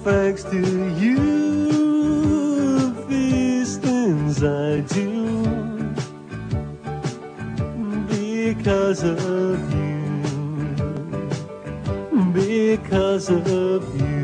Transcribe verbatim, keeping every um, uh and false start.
thanks to you, these things I do, because of you, because of you.